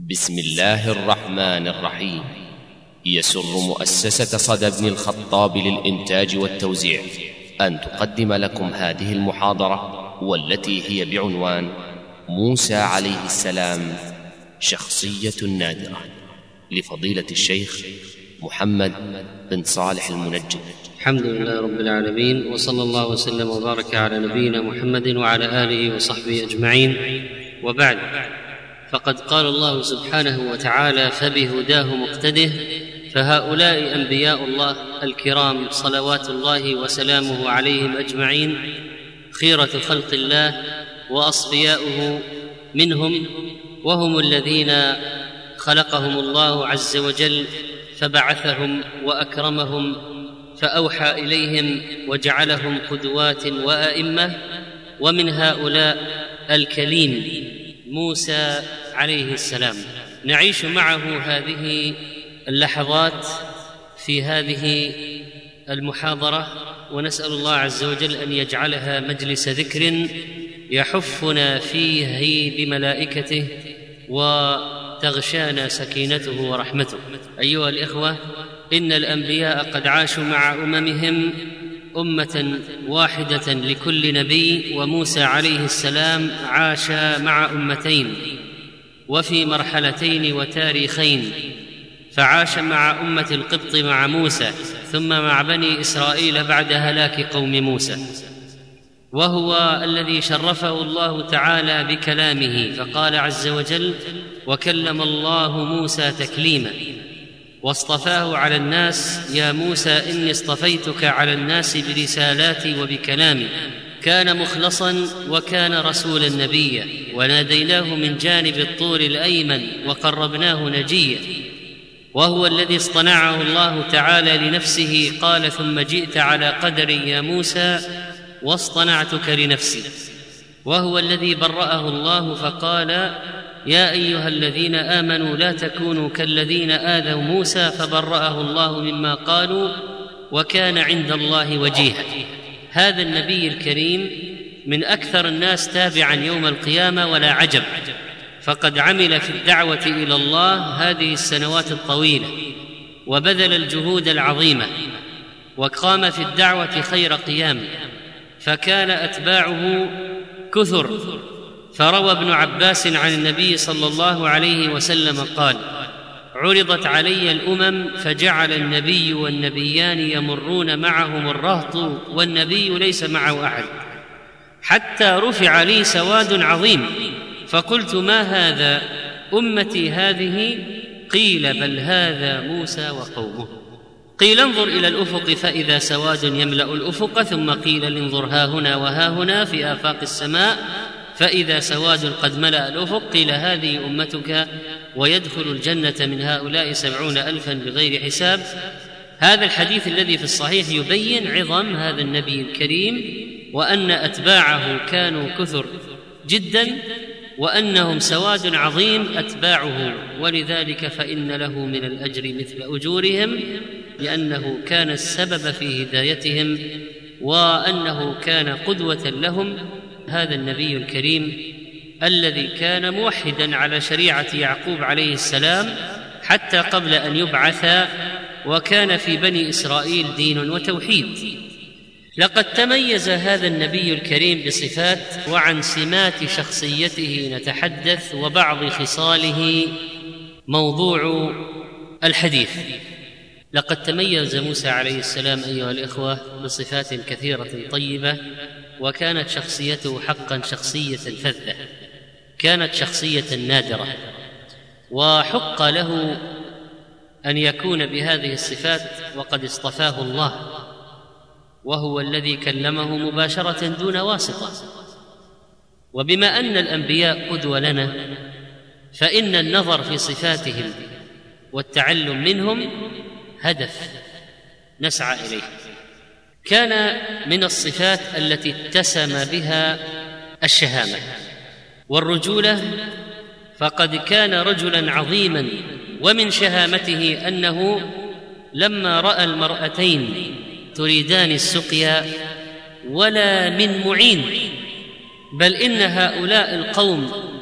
بسم الله الرحمن الرحيم. يسر مؤسسة صدى بن الخطاب للإنتاج والتوزيع أن تقدم لكم هذه المحاضرة، والتي هي بعنوان موسى عليه السلام شخصية نادرة، لفضيلة الشيخ محمد بن صالح المنجد. الحمد لله رب العالمين، وصلى الله وسلم وبارك على نبينا محمد وعلى آله وصحبه أجمعين، وبعد. فقد قال الله سبحانه وتعالى: فبهداه مقتده. فهؤلاء أنبياء الله الكرام صلوات الله وسلامه عليهم أجمعين، خيرة خلق الله وأصفياؤه منهم، وهم الذين خلقهم الله عز وجل فبعثهم وأكرمهم فأوحى إليهم وجعلهم قدوات وأئمة. ومن هؤلاء الكليم موسى عليه السلام. نعيش معه هذه اللحظات في هذه المحاضرة، ونسأل الله عز وجل أن يجعلها مجلس ذكر يحفنا فيه بملائكته وتغشانا سكينته ورحمته. أيها الإخوة، إن الأنبياء قد عاشوا مع أممهم أمة واحدة لكل نبي، وموسى عليه السلام عاش مع أمتين وفي مرحلتين وتاريخين، فعاش مع أمة القبط مع موسى، ثم مع بني إسرائيل بعد هلاك قوم موسى، وهو الذي شرفه الله تعالى بكلامه، فقال عز وجل: وكلم الله موسى تكليما، واصطفاه على الناس: يا موسى إني اصطفيتك على الناس برسالاتي وبكلامي. كان مخلصا وكان رسولا نبيا، وناديناه من جانب الطور الأيمن وقربناه نجيا. وهو الذي اصطنعه الله تعالى لنفسه، قال: ثم جئت على قدر يا موسى واصطنعتك لنفسي. وهو الذي برأه الله فقال: يا أيها الذين آمنوا لا تكونوا كالذين آذوا موسى فبرأه الله مما قالوا وكان عند الله وجيها. هذا النبي الكريم من أكثر الناس تابعا يوم القيامة، ولا عجب، فقد عمل في الدعوة إلى الله هذه السنوات الطويلة، وبذل الجهود العظيمة، وقام في الدعوة خير قيام، فكان أتباعه كثر. فروى ابن عباس عن النبي صلى الله عليه وسلم قال: عرضت علي الأمم فجعل النبي والنبيان يمرون معهم الرهط، والنبي ليس معه أحد، حتى رفع لي سواد عظيم، فقلت: ما هذا؟ أمتي هذه؟ قيل: بل هذا موسى وقومه. قيل: انظر إلى الأفق فإذا سواد يملأ الأفق، ثم قيل: انظر ها هنا وها هنا في آفاق السماء فإذا سواد قد ملأ الأفق. قيل: هذه أمتك ويدخل الجنة من هؤلاء 70,000 بغير حساب. هذا الحديث الذي في الصحيح يبين عظم هذا النبي الكريم، وأن أتباعه كانوا كثر جدا، وأنهم سواد عظيم أتباعه، ولذلك فإن له من الأجر مثل أجورهم، لأنه كان السبب في هدايتهم، وأنه كان قدوة لهم. هذا النبي الكريم الذي كان موحدا على شريعة يعقوب عليه السلام حتى قبل أن يبعث، وكان في بني إسرائيل دين وتوحيد. لقد تميز هذا النبي الكريم بصفات، وعن سمات شخصيته نتحدث، وبعض خصاله موضوع الحديث. لقد تميز موسى عليه السلام أيها الإخوة بصفات كثيرة طيبة، وكانت شخصيته حقا شخصية فذة، كانت شخصية نادرة، وحق له أن يكون بهذه الصفات، وقد اصطفاه الله، وهو الذي كلمه مباشرة دون واسطة. وبما أن الأنبياء قدوة لنا، فإن النظر في صفاتهم والتعلم منهم هدف نسعى إليه. كان من الصفات التي اتسم بها الشهامة والرجولة، فقد كان رجلا عظيما، ومن شهامته أنه لما رأى المرأتين تريدان السقيا ولا من معين، بل إن هؤلاء القوم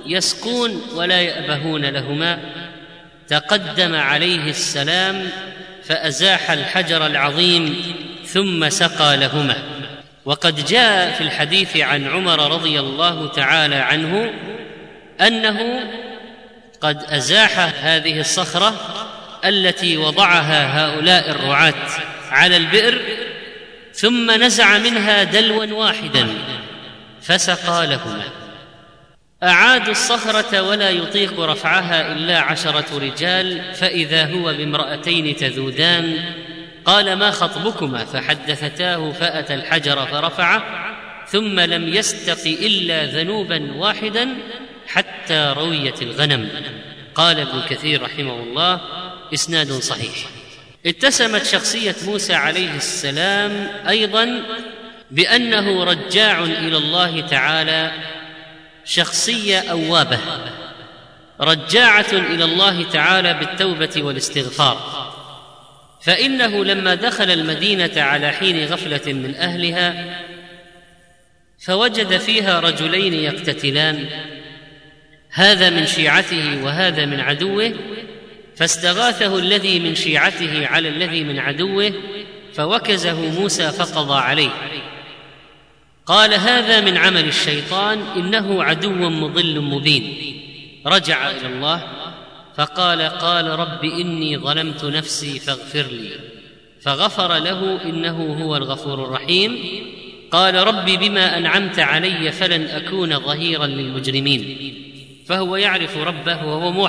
يسقون ولا يأبهون لهما، تقدم عليه السلام فأزاح الحجر العظيم ثم سقى لهما. وقد جاء في الحديث عن عمر رضي الله تعالى عنه أنه قد أزاح هذه الصخرة التي وضعها هؤلاء الرعاة على البئر، ثم نزع منها دلوا واحدا فسقى لهما. أعادوا الصخرة ولا يطيق رفعها إلا 10 رجال، فإذا هو بامرأتين تذودان. قال: ما خطبكما؟ فحدثتاه، فأتى الحجر فرفعه، ثم لم يستق إلا ذنوبا واحدا حتى رويت الغنم. قال ابن كثير رحمه الله: إسناد صحيح. اتسمت شخصية موسى عليه السلام أيضا بأنه رجاع إلى الله تعالى، شخصية أوابة رجاعة إلى الله تعالى بالتوبة والاستغفار. فإنه لما دخل المدينة على حين غفلة من أهلها فوجد فيها رجلين يقتتلان، هذا من شيعته وهذا من عدوه، فاستغاثه الذي من شيعته على الذي من عدوه فوكزه موسى فقضى عليه. قال: هذا من عمل الشيطان، إنه عدو مضل مبين. رجع إلى الله فقال: رب إني ظلمت نفسي فاغفر لي، فغفر له إنه هو الغفور الرحيم. قال: رب بما أنعمت علي فلن أكون ظهيرا للمجرمين. فهو يعرف ربه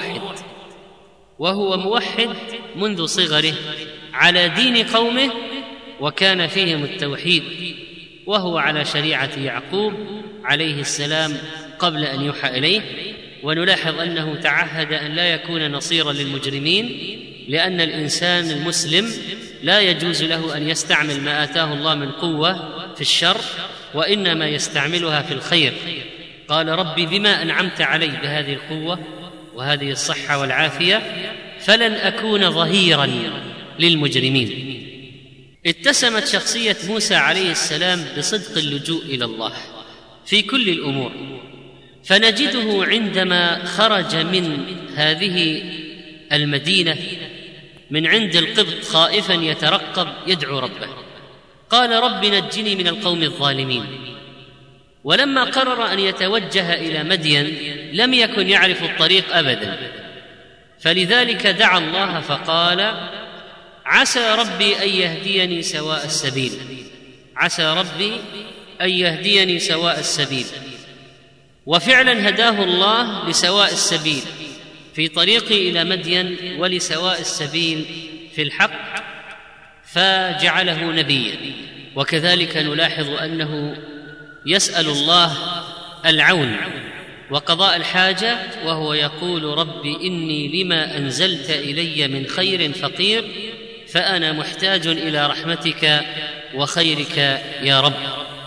وهو موحد منذ صغره على دين قومه، وكان فيهم التوحيد، وهو على شريعة يعقوب عليه السلام قبل أن يوحى إليه. ونلاحظ أنه تعهد أن لا يكون نصيرا للمجرمين، لأن الإنسان المسلم لا يجوز له أن يستعمل ما آتاه الله من قوة في الشر، وإنما يستعملها في الخير. قال: رب بما أنعمت علي بهذه القوة وهذه الصحة والعافية فلن أكون ظهيرا للمجرمين. اتسمت شخصية موسى عليه السلام بصدق اللجوء إلى الله في كل الأمور، فنجده عندما خرج من هذه المدينة من عند القبط خائفا يترقب يدعو ربه، قال: رب نجني من القوم الظالمين. ولما قرر أن يتوجه إلى مدين لم يكن يعرف الطريق أبدا، فلذلك دعا الله فقال: عسى ربي أن يهديني سواء السبيل. عسى ربي أن يهديني سواء السبيل. وفعلا هداه الله لسواء السبيل في طريقه إلى مدين، ولسواء السبيل في الحق، فجعله نبيا. وكذلك نلاحظ أنه يسأل الله العون وقضاء الحاجة، وهو يقول: رب إني لما أنزلت إلي من خير فقير، فأنا محتاج إلى رحمتك وخيرك يا رب.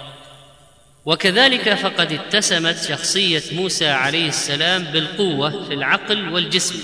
وكذلك فقد اتسمت شخصية موسى عليه السلام بالقوة في العقل والجسم،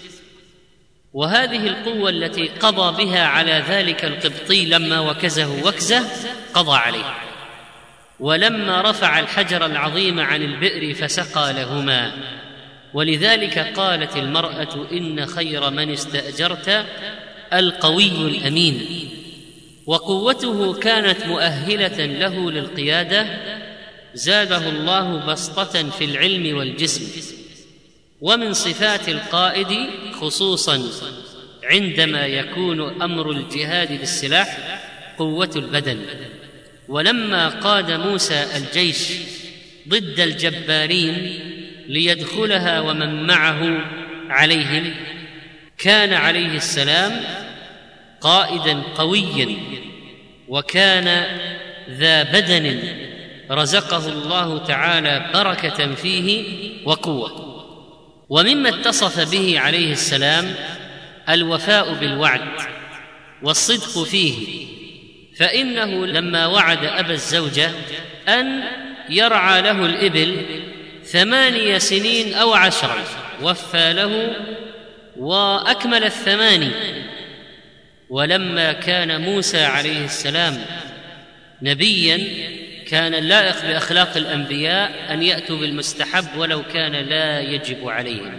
وهذه القوة التي قضى بها على ذلك القبطي لما وكزه وكزة قضى عليه. ولما رفع الحجر العظيم عن البئر فسقى لهما. ولذلك قالت المرأة: إن خير من استأجرت القوي الأمين. وقوته كانت مؤهلة له للقيادة، زاده الله بسطة في العلم والجسم. ومن صفات القائد خصوصا عندما يكون أمر الجهاد بالسلاح قوة البدن. ولما قاد موسى الجيش ضد الجبارين ليدخلها ومن معه عليهم، كان عليه السلام قائدا قويا، وكان ذا بدن رزقه الله تعالى بركة فيه وقوة. ومما اتصف به عليه السلام الوفاء بالوعد والصدق فيه، فإنه لما وعد أبا الزوجة أن يرعى له الإبل 8 سنين أو 10 وفى له وأكمل 8. ولما كان موسى عليه السلام نبيا كان اللائق بأخلاق الأنبياء أن يأتوا بالمستحب ولو كان لا يجب عليهم.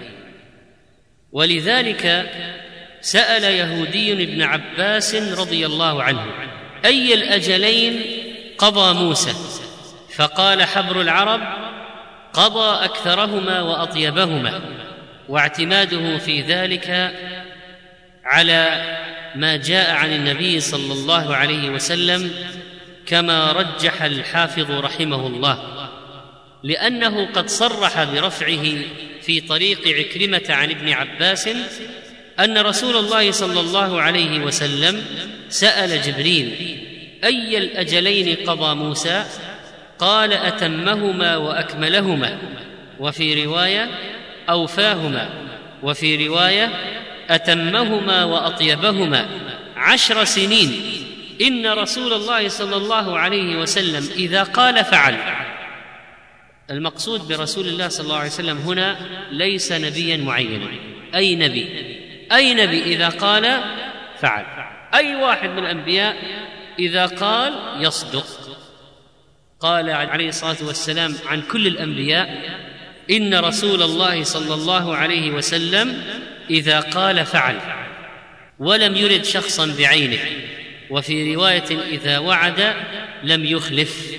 ولذلك سأل يهودي ابن عباس رضي الله عنه: أي الأجلين قضى موسى؟ فقال حبر العرب: قضى أكثرهما وأطيبهما. واعتماده في ذلك على ما جاء عن النبي صلى الله عليه وسلم كما رجح الحافظ رحمه الله، لأنه قد صرح برفعه في طريق عكرمة عن ابن عباس أن رسول الله صلى الله عليه وسلم سأل جبريل: أي الأجلين قضى موسى؟ قال: أتمهما وأكملهما، وفي رواية أوفاهما، وفي رواية أتمهما وأطيبهما 10 سنين. إن رسول الله صلى الله عليه وسلم إذا قال فعل. المقصود برسول الله صلى الله عليه وسلم هنا ليس نبيا معينا، أي نبي إذا قال فعل. أي واحد من الأنبياء إذا قال يصدق. قال عليه الصلاة والسلام عن كل الأنبياء: إن رسول الله صلى الله عليه وسلم إذا قال فعل، ولم يرد شخصا بعينه. وفي رواية: إذا وعد لم يخلف.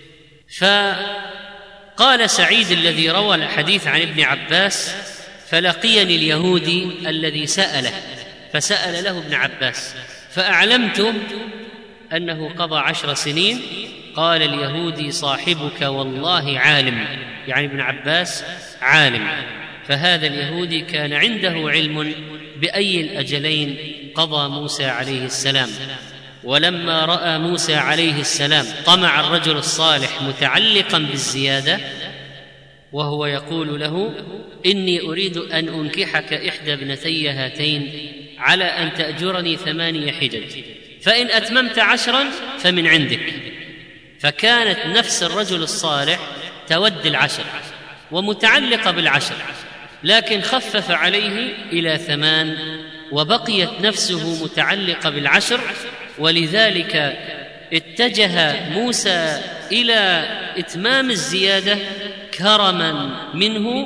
فقال سعيد الذي روى الحديث عن ابن عباس: فلقيني اليهودي الذي سأله، فسأل له ابن عباس فأعلمته أنه قضى 10 سنين. قال اليهودي: صاحبك والله عالم، يعني ابن عباس عالم. فهذا اليهودي كان عنده علم بأي الأجلين قضى موسى عليه السلام. ولما رأى موسى عليه السلام طمع الرجل الصالح متعلقا بالزيادة، وهو يقول له: إني أريد أن أنكحك إحدى ابنتي هاتين على أن تأجرني 8 حجج، فإن أتممت 10 فمن عندك. فكانت نفس الرجل الصالح تود 10 ومتعلقة 10، لكن خفف عليه إلى 8، وبقيت نفسه متعلقة 10. ولذلك اتجه موسى إلى إتمام الزيادة كرما منه،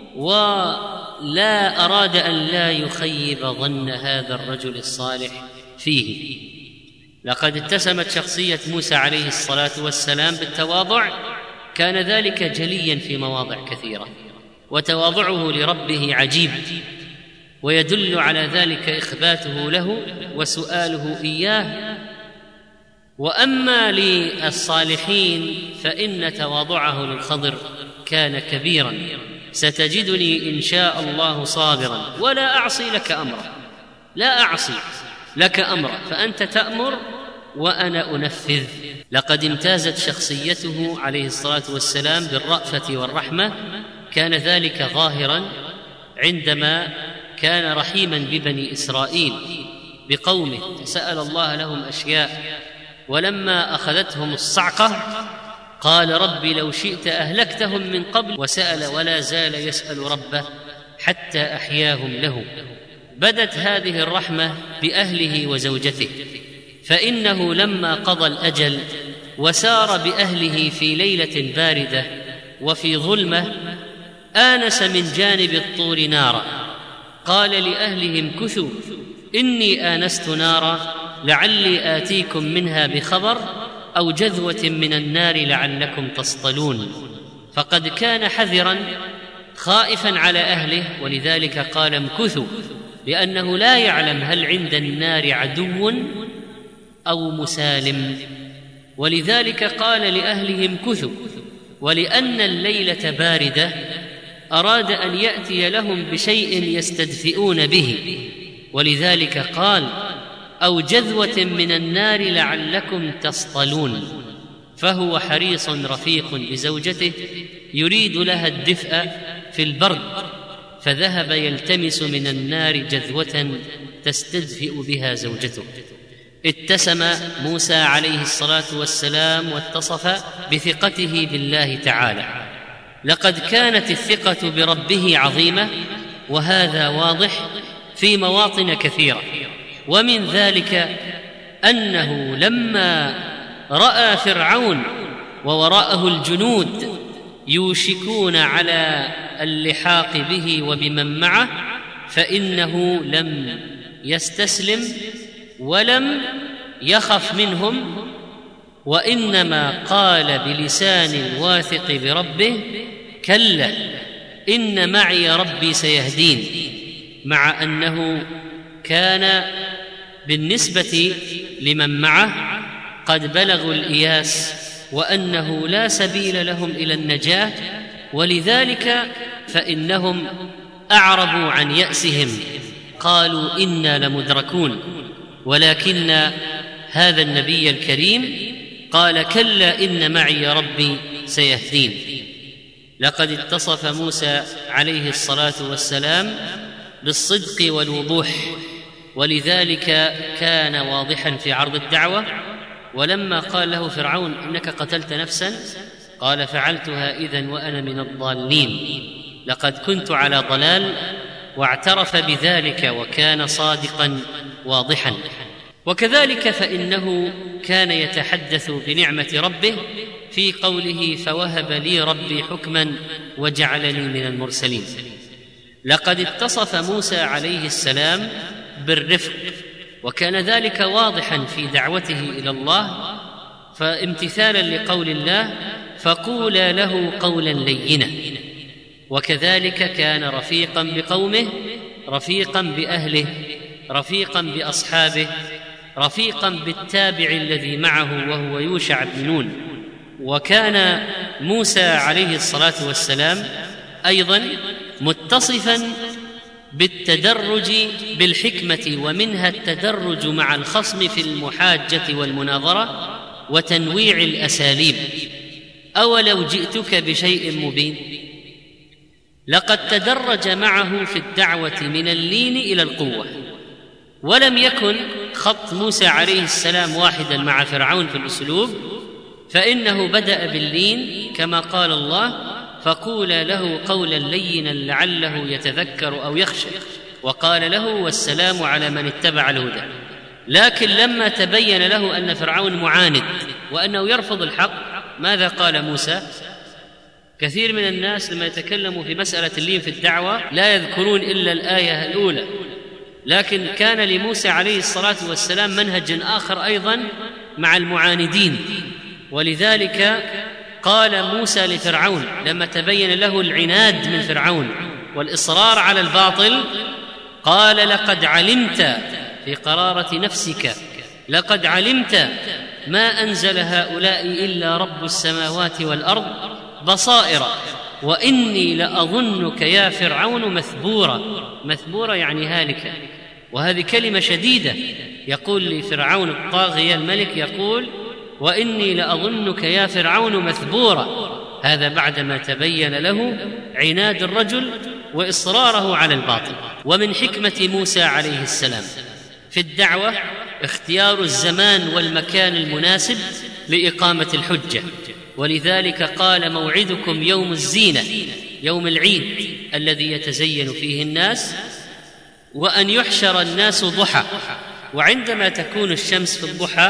ولا أراد أن لا يخيب ظن هذا الرجل الصالح فيه. لقد اتسمت شخصية موسى عليه الصلاة والسلام بالتواضع، كان ذلك جليا في مواضع كثيرة، وتواضعه لربه عجيب، ويدل على ذلك إخباته له وسؤاله إياه. وأما للصالحين فإن تواضعه للخضر كان كبيرا: ستجدني إن شاء الله صابرا ولا أعصي لك أمرا. لا أعصي لك أمرا، فأنت تأمر وأنا أنفذ. لقد امتازت شخصيته عليه الصلاة والسلام بالرأفة والرحمة، كان ذلك ظاهرا عندما كان رحيما ببني إسرائيل بقومه، سأل الله لهم أشياء، ولما أخذتهم الصعقة قال: رب لو شئت أهلكتهم من قبل، وسأل ولا زال يسأل ربه حتى أحياهم له. بدت هذه الرحمة بأهله وزوجته، فإنه لما قضى الأجل وسار بأهله في ليلة باردة وفي ظلمة آنس من جانب الطور نارا، قال لأهلهم: كثوا إني آنست نارا لعلي آتيكم منها بخبر أو جذوة من النار لعلكم تصطلون. فقد كان حذرا خائفا على أهله، ولذلك قال: امكثوا، لأنه لا يعلم هل عند النار عدو أو مسالم. ولذلك قال لأهلهم: كثوا. ولأن الليلة باردة أراد أن يأتي لهم بشيء يستدفئون به، ولذلك قال: أو جذوة من النار لعلكم تصطلون. فهو حريص رفيق بزوجته يريد لها الدفء في البرد، فذهب يلتمس من النار جذوة تستدفئ بها زوجته. اتسم موسى عليه الصلاة والسلام واتصف بثقته بالله تعالى. لقد كانت الثقة بربه عظيمة، وهذا واضح في مواطن كثيرة. ومن ذلك أنه لما رأى فرعون ووراءه الجنود يوشكون على اللحاق به وبمن معه، فإنه لم يستسلم ولم يخف منهم، وإنما قال بلسان واثق بربه: كلا إن معي ربي سيهدين، مع أنه كان بالنسبة لمن معه قد بلغوا الإياس وأنه لا سبيل لهم إلى النجاة، ولذلك فإنهم أعربوا عن يأسهم، قالوا إنا لمدركون. ولكن هذا النبي الكريم قال: كلا إن معي ربي سيهدين. لقد اتصف موسى عليه الصلاة والسلام بالصدق والوضوح، ولذلك كان واضحا في عرض الدعوة. ولما قال له فرعون: إنك قتلت نفسا، قال: فعلتها إذن وأنا من الضالين، لقد كنت على ضلال، واعترف بذلك وكان صادقا واضحا. وكذلك فإنه كان يتحدث بنعمة ربه في قوله: فوهب لي ربي حكما وجعلني من المرسلين. لقد اتصف موسى عليه السلام بالرفق، وكان ذلك واضحا في دعوته إلى الله، فامتثالا لقول الله: فقولا له قولا لينا. وكذلك كان رفيقا بقومه، رفيقا بأهله، رفيقا بأصحابه، رفيقا بالتابع الذي معه وهو يوشع بن نون. وكان موسى عليه الصلاة والسلام أيضا متصفا بالتدرج بالحكمة، ومنها التدرج مع الخصم في المحاجة والمناظرة وتنويع الأساليب. أولو جئتك بشيء مبين. لقد تدرج معه في الدعوة من اللين إلى القوة، ولم يكن خط موسى عليه السلام واحدا مع فرعون في الأسلوب، فإنه بدأ باللين كما قال الله: فقولا له قولا لينا لعله يتذكر أو يخشى، وقال له: والسلام على من اتبع الهدى. لكن لما تبين له أن فرعون معاند وأنه يرفض الحق، ماذا قال موسى؟ كثير من الناس لما يتكلموا في مسألة اللين في الدعوة لا يذكرون إلا الآية الأولى، لكن كان لموسى عليه الصلاة والسلام منهج آخر أيضا مع المعاندين. ولذلك قال موسى لفرعون لما تبين له العناد من فرعون والإصرار على الباطل، قال: لقد علمت، في قرارة نفسك، لقد علمت ما أنزل هؤلاء إلا رب السماوات والأرض بصائر، وإني لأظنك يا فرعون مثبورا. مثبورا يعني هالكا، وهذه كلمة شديدة. يقول لفرعون الطاغية الملك، يقول: وإني لأظنك يا فرعون مثبورا. هذا بعدما تبين له عناد الرجل وإصراره على الباطل. ومن حكمة موسى عليه السلام في الدعوة اختيار الزمان والمكان المناسب لإقامة الحجة، ولذلك قال: موعدكم يوم الزينة، يوم العيد الذي يتزين فيه الناس، وأن يحشر الناس ضحى. وعندما تكون الشمس في الضحى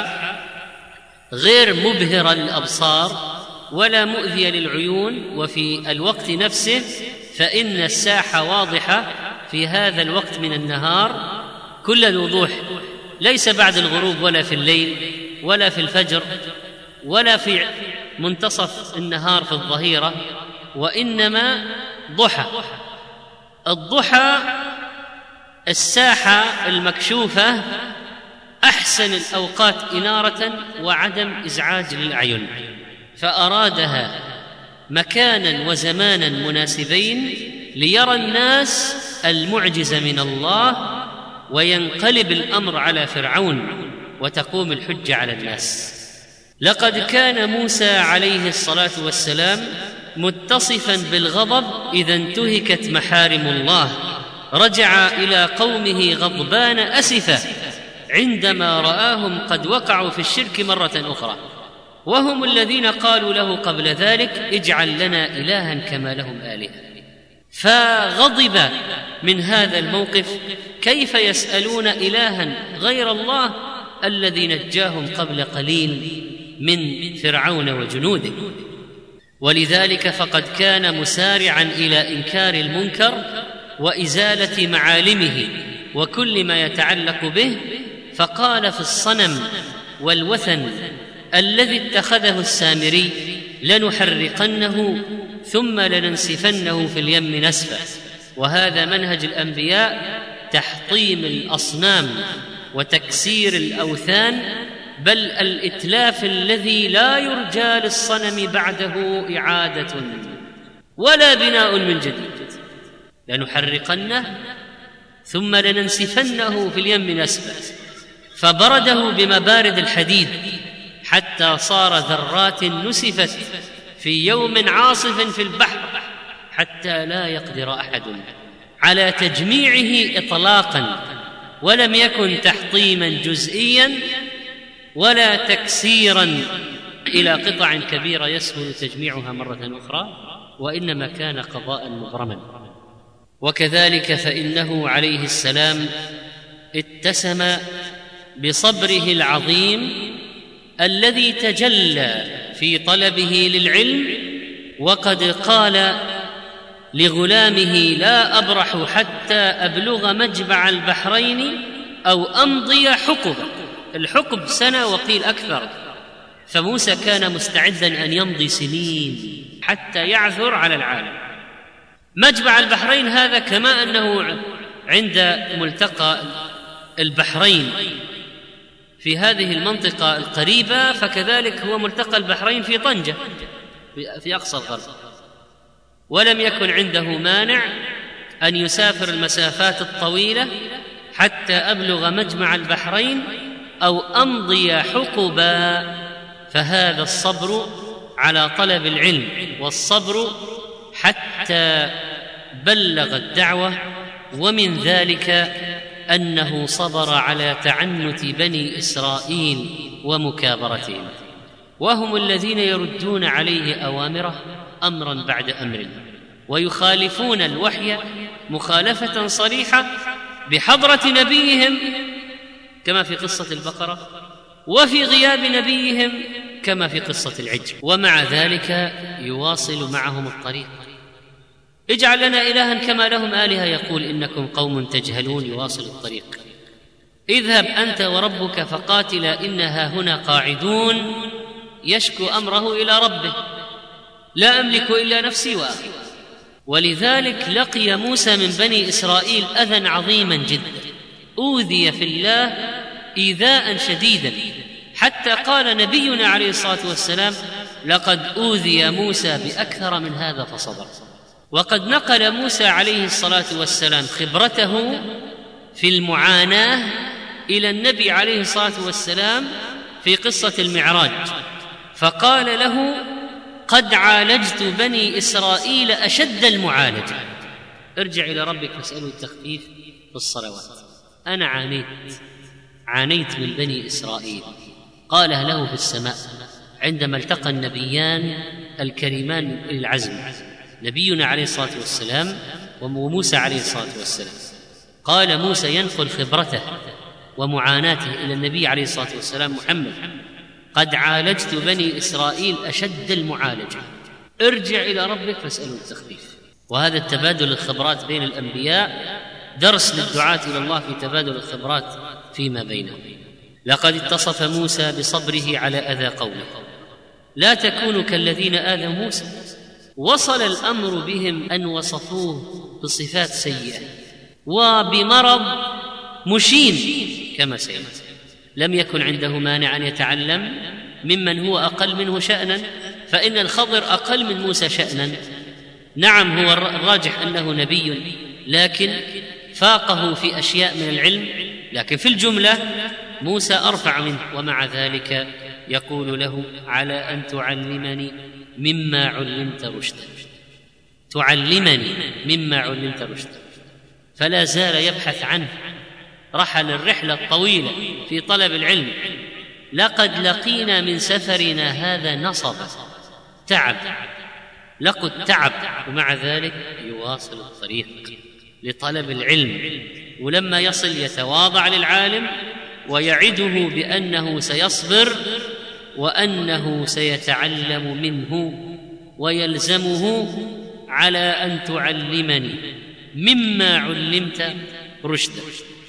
غير مبهرة للأبصار ولا مؤذية للعيون، وفي الوقت نفسه فإن الساحة واضحة في هذا الوقت من النهار كل الوضوح، ليس بعد الغروب ولا في الليل ولا في الفجر ولا في منتصف النهار في الظهيرة، وإنما ضحى. الضحى الساحة المكشوفة أحسن الأوقات إنارة وعدم إزعاج للأعين، فأرادها مكانا وزمانا مناسبين ليرى الناس المعجزة من الله، وينقلب الأمر على فرعون وتقوم الحجة على الناس. لقد كان موسى عليه الصلاة والسلام متصفا بالغضب إذا انتهكت محارم الله، رجع إلى قومه غضبان أسفا عندما رآهم قد وقعوا في الشرك مرة أخرى، وهم الذين قالوا له قبل ذلك: اجعل لنا إلها كما لهم آلهة. فغضب من هذا الموقف. كيف يسألون إلها غير الله الذي نجاهم قبل قليل من فرعون وجنوده. ولذلك فقد كان مسارعا إلى إنكار المنكر وإزالة معالمه وكل ما يتعلق به، فقال في الصنم والوثن الذي اتخذه السامري: لنحرقنه ثم لننسفنه في اليم نسفا. وهذا منهج الأنبياء: تحطيم الأصنام وتكسير الأوثان، بل الإتلاف الذي لا يرجى للصنم بعده إعادة ولا بناء من جديد. لنحرقنه ثم لننسفنه في اليم نسفا، فبرده بمبارد الحديد حتى صار ذرات نسفت في يوم عاصف في البحر، حتى لا يقدر أحد على تجميعه إطلاقا، ولم يكن تحطيما جزئيا ولا تكسيرا إلى قطع كبيرة يسهل تجميعها مرة أخرى، وإنما كان قضاء مبرما. وكذلك فإنه عليه السلام اتسم بصبره العظيم الذي تجلى في طلبه للعلم، وقد قال لغلامه: لا أبرح حتى أبلغ مجمع البحرين أو أمضي حقبة. الحقب سنة وقيل أكثر، فموسى كان مستعدا أن يمضي سنين حتى يعثر على العالم. مجمع البحرين هذا كما أنه عند ملتقى البحرين في هذه المنطقة القريبة، فكذلك هو ملتقى البحرين في طنجة في أقصى الغرب، ولم يكن عنده مانع أن يسافر المسافات الطويلة حتى أبلغ مجمع البحرين أو أمضي حقبا. فهذا الصبر على طلب العلم، والصبر حتى بلغ الدعوة. ومن ذلك أنه صبر على تعنت بني إسرائيل ومكابرتهم، وهم الذين يردون عليه أوامره أمرا بعد أمر، ويخالفون الوحي مخالفة صريحة بحضرة نبيهم كما في قصة البقرة، وفي غياب نبيهم كما في قصة العجل. ومع ذلك يواصل معهم الطريق: اجعل لنا إلها كما لهم آلهة، يقول إنكم قوم تجهلون. يواصل الطريق: اذهب أنت وربك فقاتلا إنها هنا قاعدون. يشكو أمره إلى ربه: لا أملك إلا نفسي وأخي. ولذلك لقي موسى من بني إسرائيل أذى عظيما جدا، أوذي في الله إيذاء شديدا، حتى قال نبينا عليه الصلاة والسلام: لقد أوذي موسى بأكثر من هذا فصبر. وقد نقل موسى عليه الصلاة والسلام خبرته في المعاناة إلى النبي عليه الصلاة والسلام في قصة المعراج، فقال له: قد عالجت بني إسرائيل أشد المعالجة. ارجع إلى ربك فاسأله التخفيف في الصلوات. أنا عانيت من بني إسرائيل. قالها له في السماء عندما التقى النبيان الكريمان العزم، نبينا عليه الصلاة والسلام وموسى عليه الصلاة والسلام. قال موسى ينقل خبرته ومعاناته إلى النبي عليه الصلاة والسلام محمد: قد عالجت بني إسرائيل أشد المعالجة، ارجع إلى ربك فاسأله التخفيف. وهذا التبادل الخبرات بين الأنبياء درس للدعاة إلى الله في تبادل الخبرات فيما بينهم. لقد اتصف موسى بصبره على أذى قومه: لا تكونوا كالذين آذوا موسى. وصل الأمر بهم أن وصفوه بصفات سيئة وبمرض مشين كما سيأتي. لم يكن عنده مانع أن يتعلم ممن هو أقل منه شأنا، فإن الخضر أقل من موسى شأنا. نعم هو الراجح أنه نبي، لكن فاقه في أشياء من العلم، لكن في الجملة موسى أرفع منه. ومع ذلك يقول له: على أن تعلمني مما علمت رشدا. تعلمني مما علمت رشدا. فلا زال يبحث عنه، رحل الرحلة الطويلة في طلب العلم. لقد لقينا من سفرنا هذا نصب، تعب، لقد تعب، ومع ذلك يواصل الطريق لطلب العلم. ولما يصل يتواضع للعالم ويعده بأنه سيصبر وأنه سيتعلم منه ويلزمه على أن تعلمني مما علمت رشدا.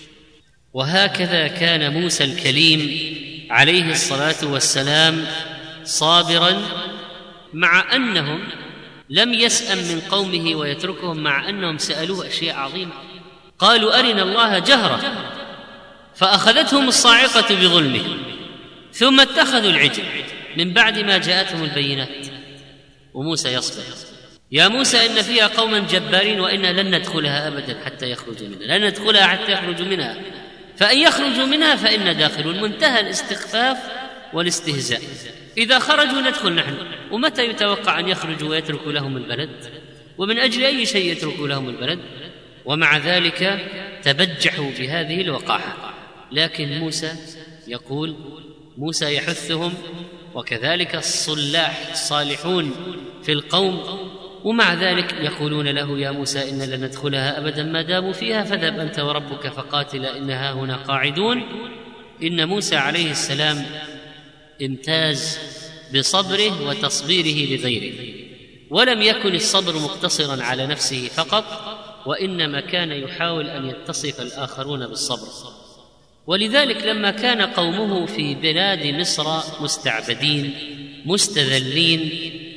وهكذا كان موسى الكليم عليه الصلاة والسلام صابرا، مع أنهم لم يسأم من قومه ويتركهم، مع أنهم سألوه أشياء عظيمة. قالوا أرنا الله جهرة فأخذتهم الصاعقة بظلمهم، ثم اتخذوا العجل من بعد ما جاءتهم البينات. وموسى يصبر: يا موسى إن فيها قوما جبارين وإنا لن ندخلها أبدا حتى يخرجوا منها، لن ندخلها حتى يخرجوا منها، فإن يخرجوا منها فإنا داخلون. منتهى الاستخفاف والاستهزاء. إذا خرجوا ندخل نحن، ومتى يتوقع أن يخرجوا ويتركوا لهم البلد؟ ومن أجل أي شيء يتركوا لهم البلد؟ ومع ذلك تبجحوا بهذه الوقاحة. لكن موسى يقول، موسى يحثهم، وكذلك الصلاح الصالحون في القوم، ومع ذلك يقولون له: يا موسى إن لن ندخلها أبدا ما داموا فيها، فاذهب أنت وربك فقاتلا إنها هنا قاعدون. إن موسى عليه السلام امتاز بصبره وتصبيره لغيره، ولم يكن الصبر مقتصرا على نفسه فقط، وإنما كان يحاول أن يتصف الآخرون بالصبر. ولذلك لما كان قومه في بلاد مصر مستعبدين مستذلين،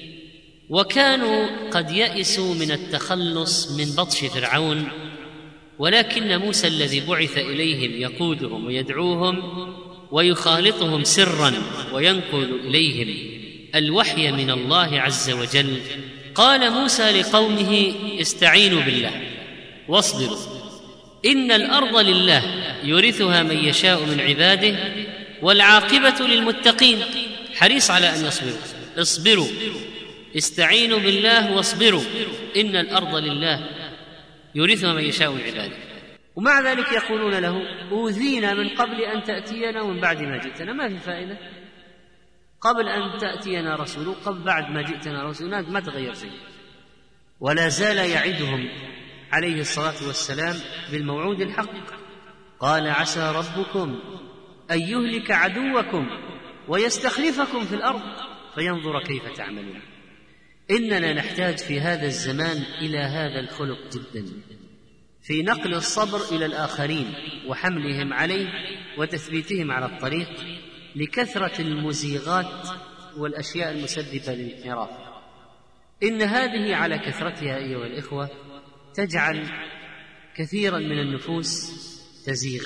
وكانوا قد يئسوا من التخلص من بطش فرعون، ولكن موسى الذي بعث إليهم يقودهم ويدعوهم ويخالطهم سرا وينقل إليهم الوحي من الله عز وجل، قال موسى لقومه: استعينوا بالله واصبروا إن الأرض لله يورثها من يشاء من عباده والعاقبة للمتقين. حريص على أن يصبروا. اصبروا، استعينوا بالله واصبروا إن الأرض لله يورثها من يشاء من عباده. ومع ذلك يقولون له: أوذينا من قبل أن تأتينا ومن بعد ما جئتنا. ما في فائدة، قبل أن تأتينا رسول، قبل بعد ما جئتنا رسول، ما تغير شيء. ولا زال يعدهم عليه الصلاة والسلام بالموعود الحق. قال: عسى ربكم أن يهلك عدوكم ويستخلفكم في الأرض فينظر كيف تعملون. إننا نحتاج في هذا الزمان إلى هذا الخلق جدا، في نقل الصبر إلى الآخرين وحملهم عليه وتثبيتهم على الطريق، لكثرة المزيغات والأشياء المسببة للانحراف. إن هذه على كثرتها أيها الإخوة تجعل كثيرا من النفوس تزيغ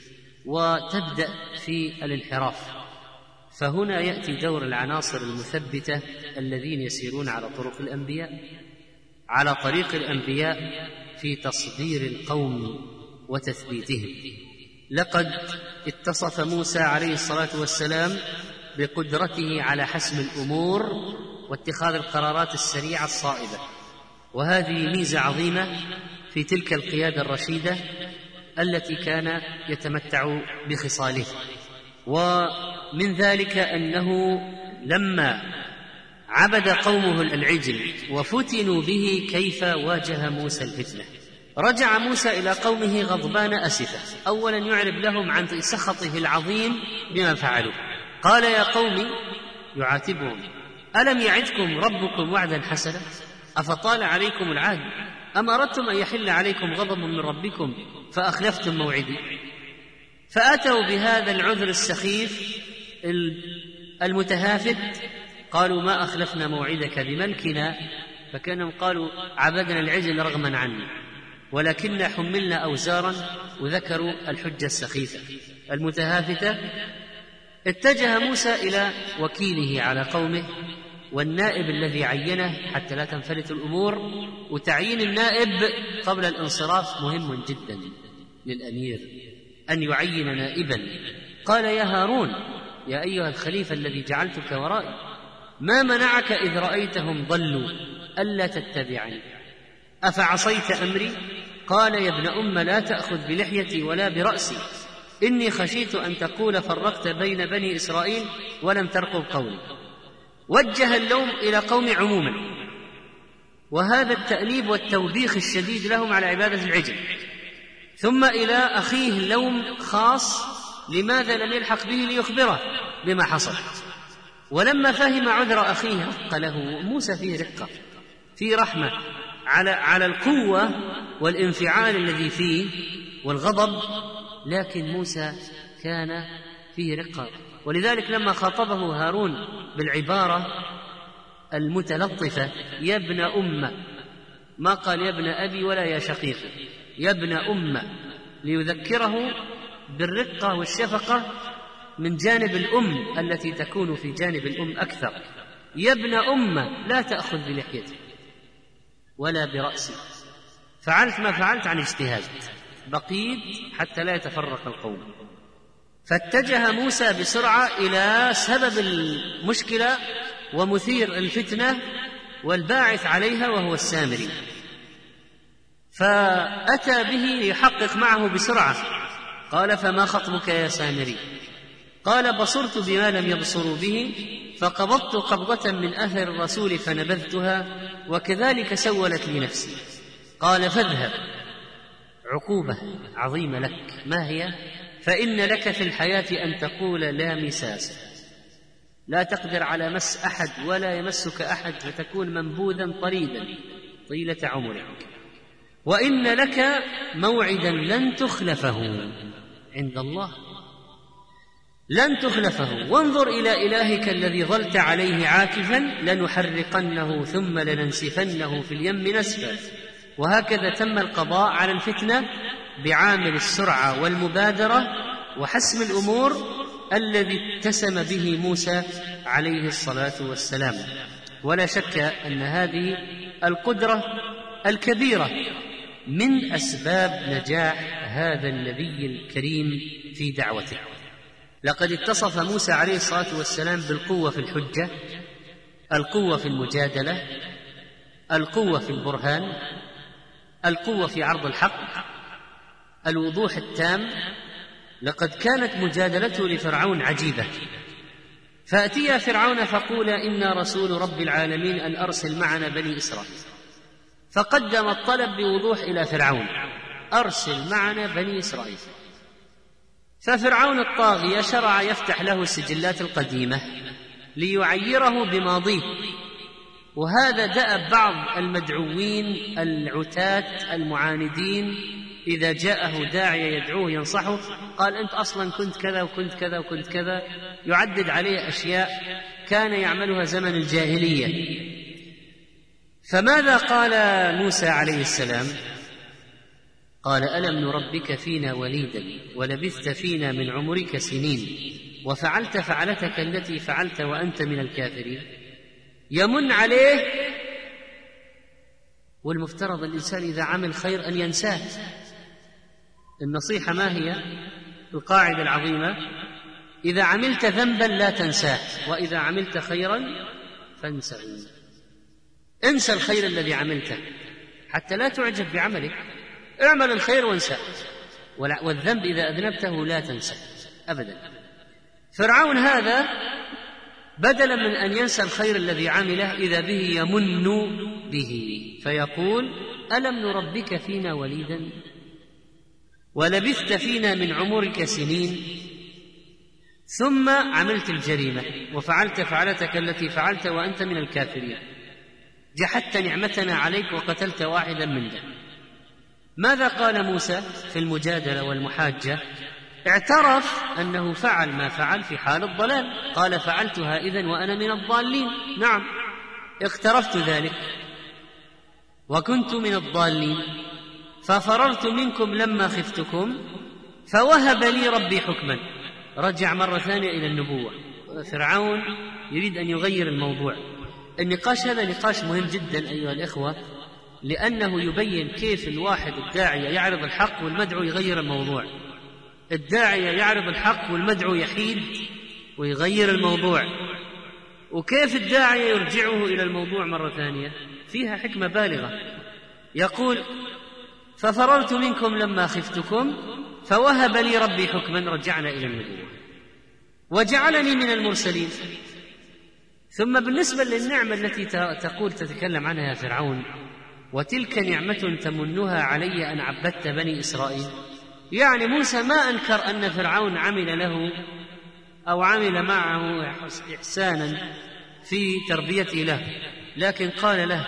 وتبدأ في الانحراف. فهنا يأتي دور العناصر المثبتة الذين يسيرون على طرق الأنبياء، على طريق الأنبياء في تصدير القوم وتثبيتهم. لقد اتصف موسى عليه الصلاة والسلام بقدرته على حسم الأمور واتخاذ القرارات السريعة الصائبة، وهذه ميزة عظيمة في تلك القيادة الرشيدة التي كان يتمتع بخصاله. ومن ذلك أنه لما عبد قومه العجل وفتنوا به كيف واجه موسى الفتنة. رجع موسى إلى قومه غضبان أسفا، أولا يعرب لهم عن سخطه العظيم بما فعلوا. قال: يا قوم، يعاتبهم: ألم يعدكم ربكم وعدا حسنا أفطال عليكم العهد أم أردتم أن يحل عليكم غضب من ربكم فأخلفتم موعدي؟ فأتوا بهذا العذر السخيف المتهافت. قالوا: ما أخلفنا موعدك بملكنا، فكانهم قالوا: عبدنا العجل رغما عنا، ولكن حملنا أوزارا، وذكروا الحجة السخيفة المتهافتة. اتجه موسى إلى وكيله على قومه والنائب الذي عينه حتى لا تنفلت الأمور. وتعيين النائب قبل الانصراف مهم جدا للأمير، أن يعين نائبا. قال: يا هارون، يا أيها الخليفة الذي جعلتك ورائي، ما منعك إذ رأيتهم ضلوا ألا تتبعني أفعصيت أمري؟ قال: يا ابن أم، لا تأخذ بلحيتي ولا برأسي، إني خشيت أن تقول فرقت بين بني إسرائيل ولم ترقب قولي. وجه اللوم إلى قوم عموما، وهذا التأنيب والتوبيخ الشديد لهم على عبادة العجل. ثم إلى أخيه اللوم خاص، لماذا لم يلحق به ليخبره بما حصل؟ ولما فهم عذر أخيه رق له. موسى فيه رقة، فيه رحمة على القوة والانفعال الذي فيه والغضب، لكن موسى كان فيه رقة. ولذلك لما خاطبه هارون بالعبارة المتلطفة يا ابن أمة، ما قال يا ابن أبي ولا يا شقيقي، يا ابن أمة، ليذكره بالرقة والشفقة من جانب الأم التي تكون في جانب الأم أكثر. يا ابن أمة لا تأخذ بلحيتي ولا برأسي، فعلت ما فعلت عن اجتهاد، بقيت حتى لا يتفرق القوم. فاتجه موسى بسرعة إلى سبب المشكلة ومثير الفتنة والباعث عليها، وهو السامري، فأتى به يحقق معه بسرعة. قال فما خطبك يا سامري؟ قال بصرت بما لم يبصروا به، فقبضت قبضة من أثر الرسول فنبذتها، وكذلك سولت لي نفسي. قال فاذهب، عقوبة عظيمة لك، ما هي؟ فإن لك في الحياة أن تقول لا مساس، لا تقدر على مس أحد ولا يمسك أحد، فتكون منبوذا طريدا طيلة عمرك. وإن لك موعدا لن تخلفه عند الله، لن تخلفه، وانظر إلى إلهك الذي ظلت عليه عاكفا، لنحرقنه ثم لننسفنه في اليم نسفا. وهكذا تم القضاء على الفتنة بعامل السرعة والمبادرة وحسم الأمور الذي اتسم به موسى عليه الصلاة والسلام. ولا شك أن هذه القدرة الكبيرة من أسباب نجاح هذا النبي الكريم في دعوته. لقد اتصف موسى عليه الصلاة والسلام بالقوة في الحجة، القوة في المجادلة، القوة في البرهان، القوة في عرض الحق، الوضوح التام. لقد كانت مجادلته لفرعون عجيبة، فأتيا فرعون فقولا إنا رسول رب العالمين أن أرسل معنا بني إسرائيل. فقدم الطلب بوضوح إلى فرعون، أرسل معنا بني إسرائيل. ففرعون الطاغية شرع يفتح له السجلات القديمة ليعيره بماضيه، وهذا دأب بعض المدعوين العتاة المعاندين، إذا جاءه داعية يدعوه ينصحه قال أنت أصلا كنت كذا وكنت كذا وكنت كذا، يعدد عليه أشياء كان يعملها زمن الجاهلية. فماذا قال موسى عليه السلام؟ قال ألم نربك فينا وليدا ولبثت فينا من عمرك سنين وفعلت فعلتك التي فعلت وأنت من الكافرين. يمن عليه، والمفترض الإنسان إذا عمل خير أن ينساه. النصيحة ما هي؟ القاعدة العظيمة: إذا عملت ذنبا لا تنساه، وإذا عملت خيرا فانسه. انسى الخير الذي عملته حتى لا تعجب بعملك، اعمل الخير وانساه، والذنب إذا أذنبته لا تنسى أبدا. فرعون هذا بدلا من أن ينسى الخير الذي عمله إذا به يمن به، فيقول ألم نربك فينا وليدا ولبثت فينا من عمرك سنين ثم عملت الجريمة وفعلت فعلتك التي فعلت وأنت من الكافرين، جحدت نعمتنا عليك وقتلت واحدا منا. ماذا قال موسى في المجادلة والمحاجة؟ اعترف أنه فعل ما فعل في حال الضلال، قال فعلتها إذن وأنا من الضالين. نعم، اقترفت ذلك وكنت من الضالين، ففررت منكم لما خفتكم فوهب لي ربي حكما. رجع مرة ثانية إلى النبوة. فرعون يريد أن يغير الموضوع. النقاش هذا نقاش مهم جدا أيها الإخوة، لأنه يبين كيف الواحد الداعية يعرض الحق والمدعو يغير الموضوع. الداعية يعرض الحق والمدعو يحيد ويغير الموضوع، وكيف الداعية يرجعه إلى الموضوع مرة ثانية. فيها حكمة بالغة. يقول ففررت منكم لما خفتكم فوهب لي ربي حكما، رجعنا إلى النبوة، وجعلني من المرسلين. ثم بالنسبة للنعمة التي تتكلم عنها يا فرعون، وتلك نعمة تمنها علي أن عبدت بني إسرائيل، يعني موسى ما أنكر أن فرعون عمل له أو عمل معه إحسانا في تربيته له، لكن قال له: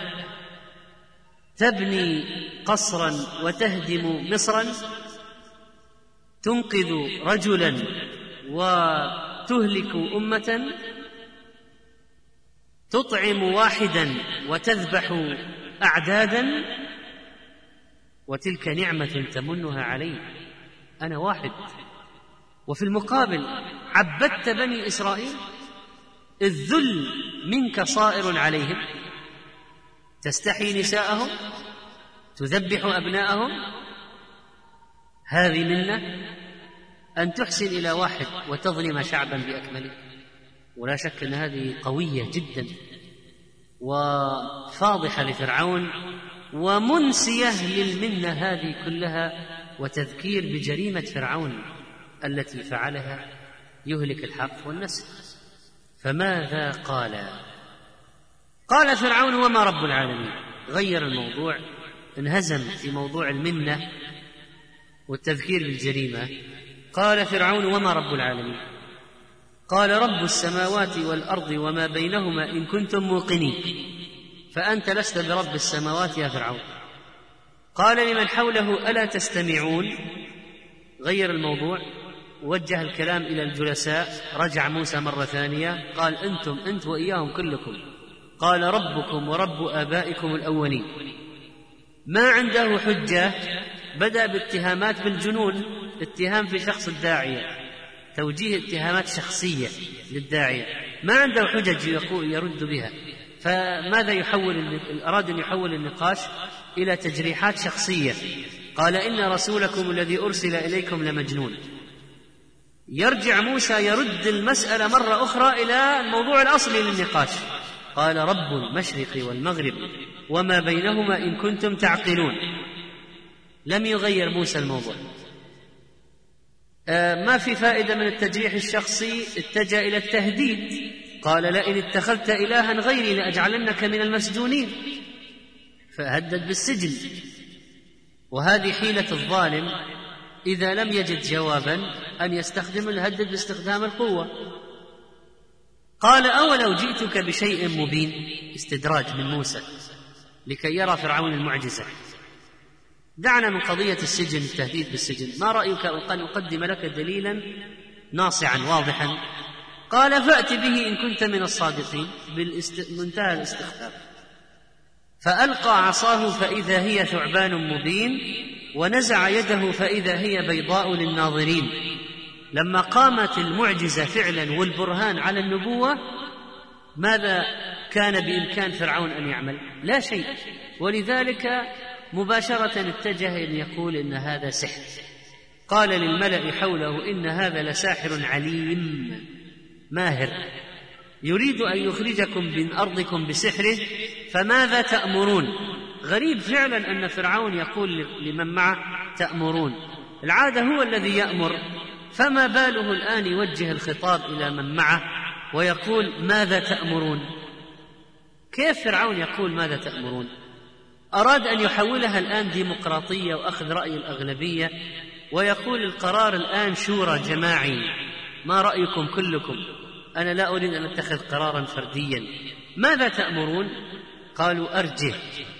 تبني قصرا وتهدم مصرا، تنقذ رجلا وتهلك أمة، تطعم واحدا وتذبح أعدادا، وتلك نعمة تمنها علي، أنا واحد، وفي المقابل عبدت بني إسرائيل، الذل منك صائر عليهم، تستحيي نساءهم، تذبح أبناءهم. هذه منة أن تحسن إلى واحد وتظلم شعبا بأكمله. ولا شك أن هذه قوية جدا وفاضحة لفرعون، ومنسية للمنة هذه كلها، وتذكير بجريمة فرعون التي فعلها، يهلك الحق والنسل. فماذا قال؟ قال فرعون: وما رب العالمين. غير الموضوع، انهزم في موضوع المنة والتذكير بالجريمة. قال فرعون: وما رب العالمين؟ قال: رب السماوات والأرض وما بينهما إن كنتم موقنين. فأنت لست برب السماوات يا فرعون. قال لمن حوله: ألا تستمعون؟ غير الموضوع، وجه الكلام إلى الجلساء. رجع موسى مرة ثانية قال: أنت وإياهم كلكم. قال: ربكم ورب آبائكم الأولين. ما عنده حجة، بدأ باتهامات بالجنون، اتهام في شخص الداعية، توجيه اتهامات شخصية للداعية، ما عنده حجج يرد بها. فماذا يحول؟ أراد أن يحول النقاش إلى تجريحات شخصية. قال: إن رسولكم الذي أرسل إليكم لمجنون. يرجع موسى يرد المسألة مرة أخرى إلى الموضوع الأصلي للنقاش. قال: رب المشرق والمغرب وما بينهما إن كنتم تعقلون. لم يغير موسى الموضوع. ما في فائدة من التجريح الشخصي، اتجه إلى التهديد. قال: لئن اتخذت إلها غيري لأجعلنك من المسجونين. فهدد بالسجن. وهذه حيلة الظالم إذا لم يجد جوابا أن يستخدم الهدد باستخدام القوة. قال: أولو جئتك بشيء مبين. استدراج من موسى لكي يرى فرعون المعجزة. دعنا من قضية السجن، التهديد بالسجن. ما رأيك أن أقدم لك دليلا ناصعا واضحا؟ قال: فأت به إن كنت من الصادقين. بمنتهى الاستخفاف. فألقى عصاه فإذا هي ثعبان مبين، ونزع يده فإذا هي بيضاء للناظرين. لما قامت المعجزة فعلا والبرهان على النبوة، ماذا كان بإمكان فرعون أن يعمل؟ لا شيء. ولذلك مباشرة اتجه أن يقول إن هذا سحر. قال للملأ حوله: إن هذا لساحر عليم ماهر، يريد أن يخرجكم من أرضكم بسحره، فماذا تأمرون؟ غريب فعلا أن فرعون يقول لمن معه: تأمرون. العادة هو الذي يأمر، فما باله الآن يوجه الخطاب إلى من معه ويقول: ماذا تأمرون؟ كيف فرعون يقول ماذا تأمرون؟ أراد أن يحولها الآن ديمقراطية وأخذ رأي الأغلبية، ويقول القرار الآن شورى جماعي، ما رأيكم كلكم؟ أنا لا أريد أن أتخذ قرارا فرديا. ماذا تأمرون؟ قالوا: أرجه،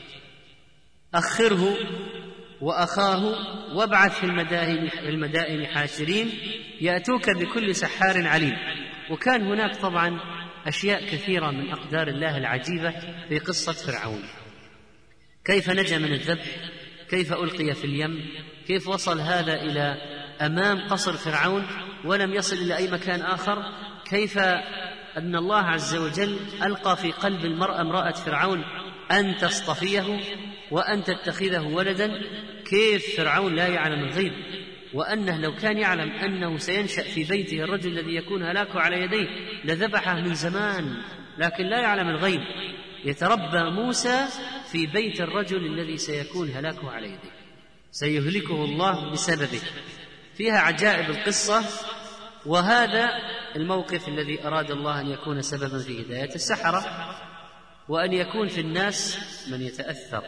أخره وأخاه، وابعث في المدائن حاشرين يأتوك بكل سحار عليم. وكان هناك طبعا أشياء كثيرة من أقدار الله العجيبة في قصة فرعون. كيف نجا من الذبح، كيف ألقي في اليم، كيف وصل هذا إلى أمام قصر فرعون ولم يصل إلى أي مكان آخر، كيف أن الله عز وجل ألقى في قلب المرأة امرأة فرعون أن تصطفيه وأن تتخذه ولدا. كيف فرعون لا يعلم الغيب، وأنه لو كان يعلم أنه سينشأ في بيته الرجل الذي يكون هلاكه على يديه لذبحه من زمان، لكن لا يعلم الغيب. يتربى موسى في بيت الرجل الذي سيكون هلاكه على يديه، سيهلكه الله بسببه. فيها عجائب القصة. وهذا الموقف الذي أراد الله أن يكون سببا في هداية السحرة، وأن يكون في الناس من يتأثر.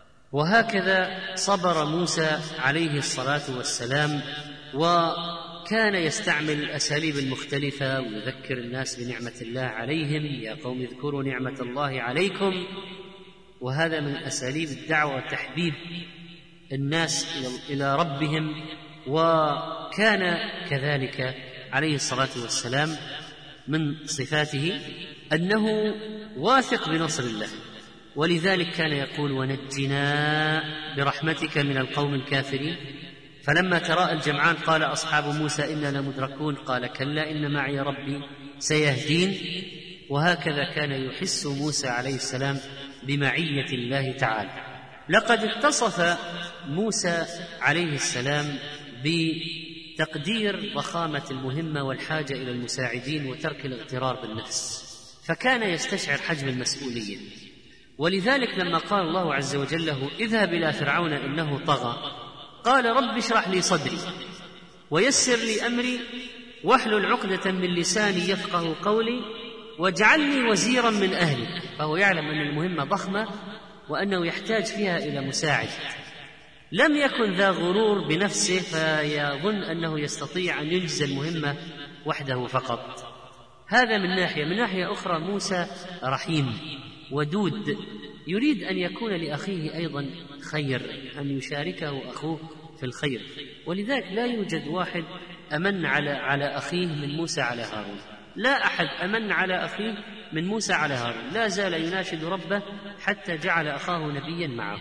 وهكذا صبر موسى عليه الصلاة والسلام، وكان وكان يستعمل الأساليب المختلفة ويذكر الناس بنعمة الله عليهم: يا قوم اذكروا نعمة الله عليكم. وهذا من أساليب الدعوة وتحبيب الناس إلى ربهم. وكان كذلك عليه الصلاة والسلام من صفاته أنه واثق بنصر الله، ولذلك كان يقول: ونجنا برحمتك من القوم الكافرين. فلما تراءى الجمعان قال أصحاب موسى: إنا لمدركون. قال: كلا إن معي ربي سيهدين. وهكذا كان يحس موسى عليه السلام بمعية الله تعالى. لقد اتصف موسى عليه السلام بتقدير ضخامة المهمة والحاجة إلى المساعدين وترك الاغترار بالنفس، فكان يستشعر حجم المسؤولية. ولذلك لما قال الله عز وجل له: اذهب إلى فرعون إنه طغى، قال: رب اشرح لي صدري ويسر لي أمري واحلل عقدة من لساني يفقه قولي واجعل لي وزيرا من أهلي. فهو يعلم أن المهمة ضخمة وأنه يحتاج فيها إلى مساعد. لم يكن ذا غرور بنفسه فيظن أنه يستطيع أن ينجز المهمة وحده فقط. هذا من ناحية. من ناحية أخرى موسى رحيم ودود، يريد أن يكون لأخيه أيضا خير، أن يشاركه أخوه في الخير. ولذلك لا يوجد واحد أمن على أخيه من موسى على هارون. لا أحد أمن على أخيه من موسى على هارون. لا زال يناشد ربه حتى جعل أخاه نبيا معه.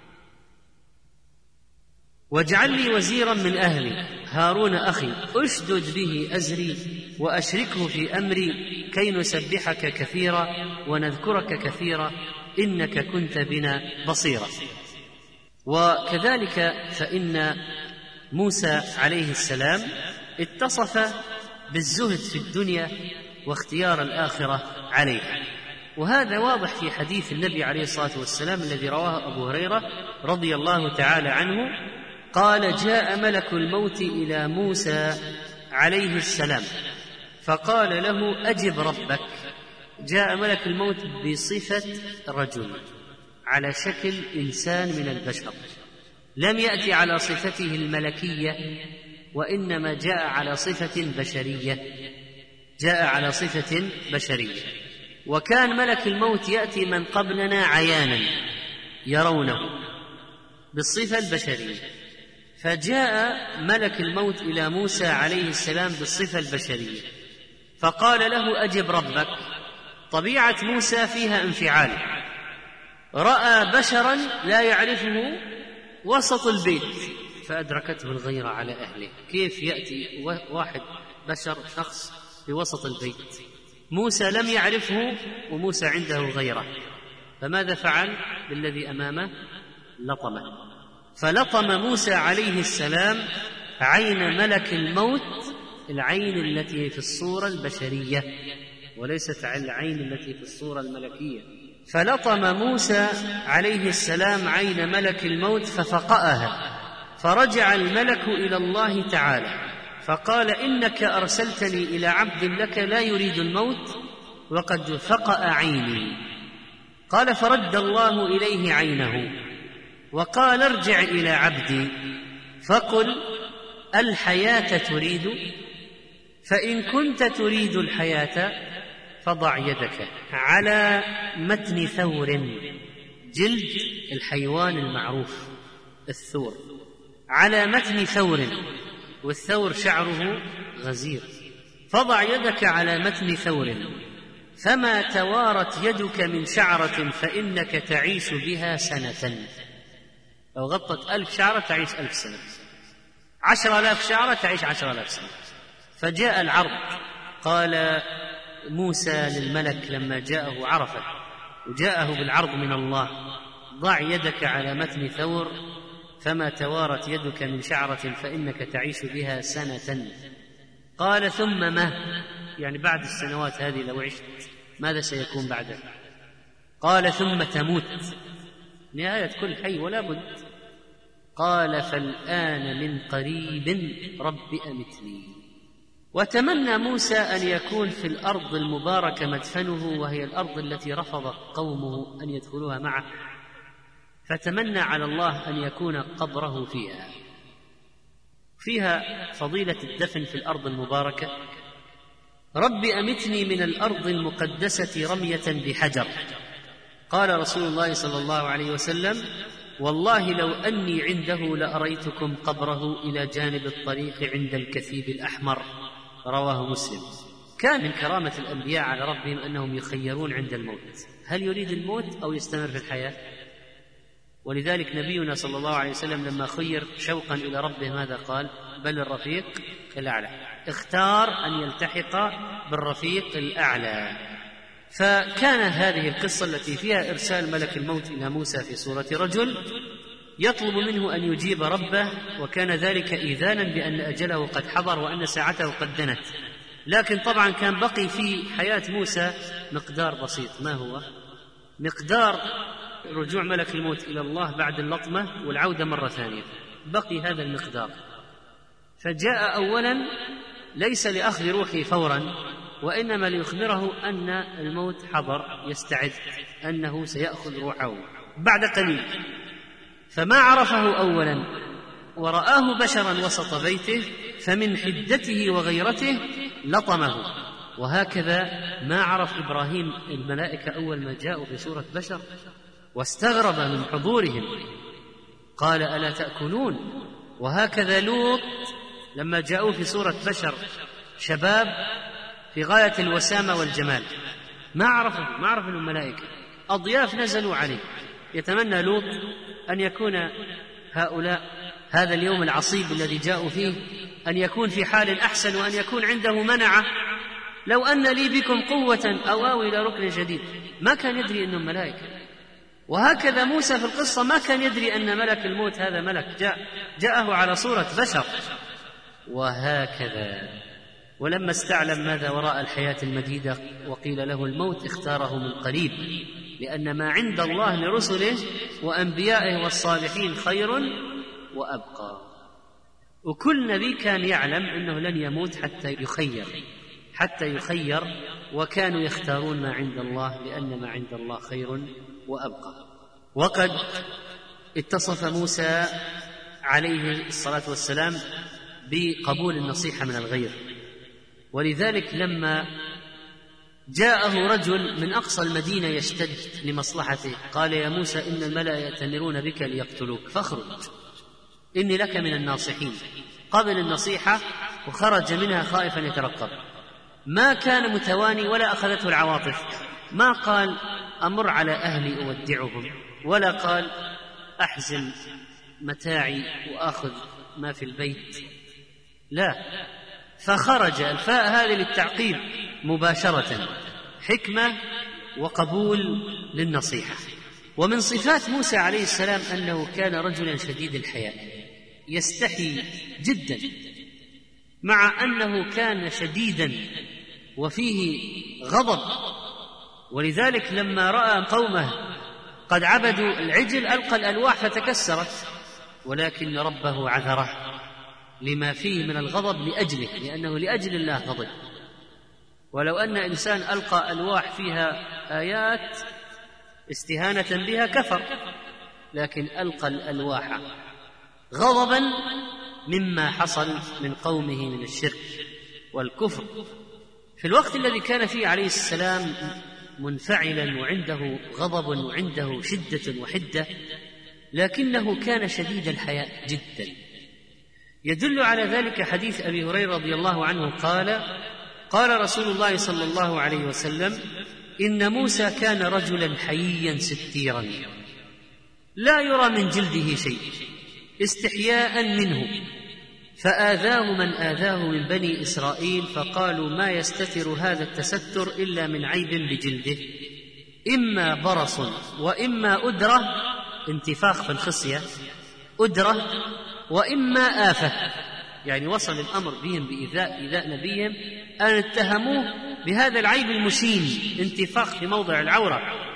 واجعل لي وزيرا من أهلي هارون أخي أشدد به أزري وأشركه في أمري كي نسبحك كثيرا ونذكرك كثيرا إنك كنت بنا بصيرا. وكذلك فإن موسى عليه السلام اتصف بالزهد في الدنيا واختيار الآخرة عليها، وهذا واضح في حديث النبي عليه الصلاة والسلام الذي رواه أبو هريرة رضي الله تعالى عنه قال: جاء ملك الموت إلى موسى عليه السلام فقال له: أجب ربك. جاء ملك الموت بصفة رجل على شكل إنسان من البشر، لم يأتي على صفته الملكية وإنما جاء على صفة بشرية، جاء على صفة بشرية. وكان ملك الموت يأتي من قبلنا عيانا يرونه بالصفة البشرية، فجاء ملك الموت إلى موسى عليه السلام بالصفة البشرية فقال له: أجب ربك. طبيعة موسى فيها انفعال، رأى بشرا لا يعرفه وسط البيت فأدركته الغيرة على أهله. كيف يأتي واحد بشر شخص في وسط البيت؟ موسى لم يعرفه وموسى عنده غيرة، فماذا فعل بالذي أمامه؟ لطمه. فلطم موسى عليه السلام عين ملك الموت، العين التي في الصورة البشرية وليست العين التي في الصورة الملكية. فلطم موسى عليه السلام عين ملك الموت ففقأها، فرجع الملك إلى الله تعالى فقال: إنك أرسلتني إلى عبد لك لا يريد الموت وقد فقأ عيني. قال: فرد الله إليه عينه وقال: ارجع إلى عبدي فقل: الحياة تريد؟ فإن كنت تريد الحياة فضع يدك على متن ثور، جلد الحيوان المعروف الثور، على متن ثور، والثور شعره غزير. فضع يدك على متن ثور فما توارت يدك من شعرة فإنك تعيش بها سنة. لو غطت 1000 شعرة تعيش 1000 سنة، 10,000 شعرة تعيش 10,000 سنة. فجاء العرض. قال موسى للملك لما جاءه عرفه وجاءه بالعرض من الله: ضع يدك على متن ثور فما توارت يدك من شعرة فإنك تعيش بها سنة. قال: ثم ما؟ يعني بعد السنوات هذه لو عشت ماذا سيكون بعدها؟ قال: ثم تموت، نهاية كل حي ولا بد. قال: فالآن من قريب رب أمتني. وتمنى موسى أن يكون في الأرض المباركة مدفنه، وهي الأرض التي رفض قومه أن يدخلوها معه، فتمنى على الله أن يكون قبره فيها. فيها فضيلة الدفن في الأرض المباركة. رب أمتني من الأرض المقدسة رمية بحجر. قال رسول الله صلى الله عليه وسلم: والله لو أني عنده لأريتكم قبره إلى جانب الطريق عند الكثيب الأحمر. رواه مسلم. كان من كرامة الأنبياء على ربهم أنهم يخيرون عند الموت، هل يريد الموت أو يستمر في الحياة؟ ولذلك نبينا صلى الله عليه وسلم لما خير شوقا إلى ربه ماذا قال؟ بل الرفيق الأعلى. اختار أن يلتحق بالرفيق الأعلى. فكان هذه القصة التي فيها إرسال ملك الموت إلى موسى في صورة رجل يطلب منه أن يجيب ربه، وكان ذلك إيذانا بأن أجله قد حضر وأن ساعته قد دنت. لكن طبعا كان بقي في حياة موسى مقدار بسيط. ما هو؟ مقدار رجوع ملك الموت إلى الله بعد اللطمة والعودة مرة ثانية، بقي هذا المقدار. فجاء أولا ليس لأخذ روحه فورا، وإنما ليخبره أن الموت حضر، يستعد أنه سيأخذ روحه بعد قليل. فما عرفه أولا ورآه بشرا وسط بيته، فمن حدته وغيرته لطمه. وهكذا ما عرف إبراهيم الملائكة أول ما جاءوا بصورة بشر واستغرب من حضورهم، قال: ألا تأكلون؟ وهكذا لوط لما جاءوا في صورة بشر شباب في غاية الوسامة والجمال ما عرف أنهم ملائكة، أضياف نزلوا عليه. يتمنى لوط أن يكون هذا اليوم العصيب الذي جاءوا فيه أن يكون في حال أحسن، وأن يكون عنده منعة. لو أن لي بكم قوة أو آوي إلى ركن شديد. ما كان يدري أنهم ملائكة. وهكذا موسى في القصة ما كان يدري أن ملك الموت هذا ملك جاءه على صورة بشر. وهكذا ولما استعلم ماذا وراء الحياة المديدة وقيل له الموت اختاره من قريب، لأن ما عند الله لرسله وأنبيائه والصالحين خير وأبقى. وكل نبي كان يعلم أنه لن يموت حتى يخير، وكانوا يختارون ما عند الله لأن ما عند الله خير وأبقى. وقد اتصف موسى عليه الصلاة والسلام بقبول النصيحة من الغير، ولذلك لما جاءه رجل من أقصى المدينة يشتد لمصلحته قال: يا موسى إن الملأ يأتمرون بك ليقتلوك فاخرج إني لك من الناصحين. قبل النصيحة وخرج منها خائفا يترقب، ما كان متواني ولا أخذته العواطف. ما قال أمر على أهلي أودعهم، ولا قال أحزن متاعي وآخذ ما في البيت، لا، فخرج. الفاء هذه للتعقيب مباشرة، حكمة وقبول للنصيحة. ومن صفات موسى عليه السلام أنه كان رجلا شديد الحياء، يستحي جدا، مع أنه كان شديدا وفيه غضب. ولذلك لما رأى قومه قد عبدوا العجل ألقى الألواح فتكسرت، ولكن ربه عذره لما فيه من الغضب لأجله، لأنه لأجل الله غضب. ولو أن إنسان ألقى ألواح فيها آيات استهانة بها كفر، لكن ألقى الألواح غضبا مما حصل من قومه من الشرك والكفر في الوقت الذي كان فيه عليه السلام منفعلا وعنده غضب وعنده شدة وحدة، لكنه كان شديد الحياء جدا. يدل على ذلك حديث أبي هريرة رضي الله عنه قال رسول الله صلى الله عليه وسلم: إن موسى كان رجلا حييا ستيرا لا يرى من جلده شيء استحياء منه، فآذاه من آذاه من بني إسرائيل، فقالوا ما يستتر هذا التستر إلا من عيب بجلده، إما برص وإما أدرة، انتفاخ في الخصية أدرة، وإما آفة. يعني وصل الأمر بهم بإيذاء نبيهم أن اتهموه بهذا العيب المشين، انتفاخ في موضع العورة.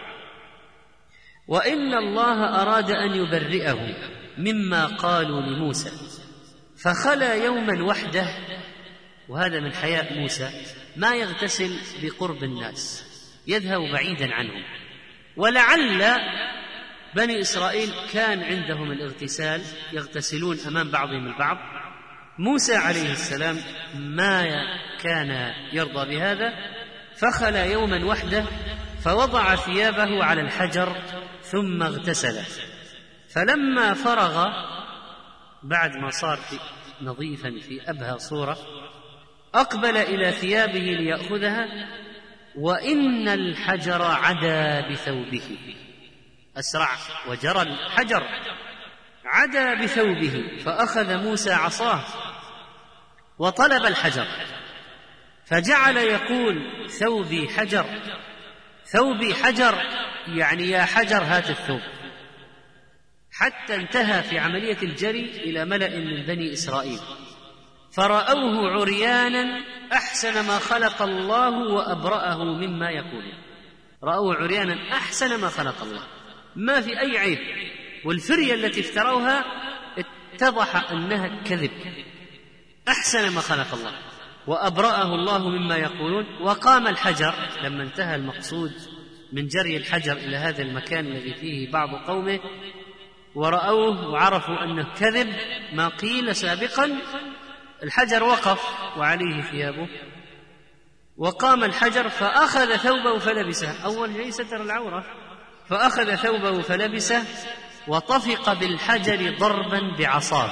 وإن الله أراد أن يبرئه مما قالوا لموسى، فخلى يوما وحده. وهذا من حياء موسى، ما يغتسل بقرب الناس، يذهب بعيدا عنهم. ولعل بني إسرائيل كان عندهم الاغتسال، يغتسلون أمام بعضهم البعض، موسى عليه السلام ما كان يرضى بهذا، فخلى يوما وحده فوضع ثيابه على الحجر ثم اغتسل. فلما فرغ بعد ما صار نظيفا في أبهى صورة أقبل إلى ثيابه ليأخذها، وإن الحجر عدا بثوبه، أسرع وجرى الحجر عدا بثوبه، فأخذ موسى عصاه وطلب الحجر، فجعل يقول ثوبي حجر ثوبي حجر، يعني يا حجر هات الثوب، حتى انتهى في عملية الجري إلى ملأ من بني إسرائيل فرأوه عريانا أحسن ما خلق الله وأبرأه مما يقول. رأوه عريانا أحسن ما خلق الله، ما في أي عيب، والفرية التي افتروها اتضح أنها كذب، أحسن ما خلق الله وأبرأه الله مما يقولون. وقام الحجر لما انتهى المقصود من جري الحجر إلى هذا المكان الذي فيه بعض قومه ورأوه وعرفوا أنه كذب ما قيل سابقا، الحجر وقف وعليه ثيابه، وقام الحجر فأخذ ثوبه فلبسه، أول شيء ستر العورة، فأخذ ثوبه فلبسه وطفق بالحجر ضربا بعصاه،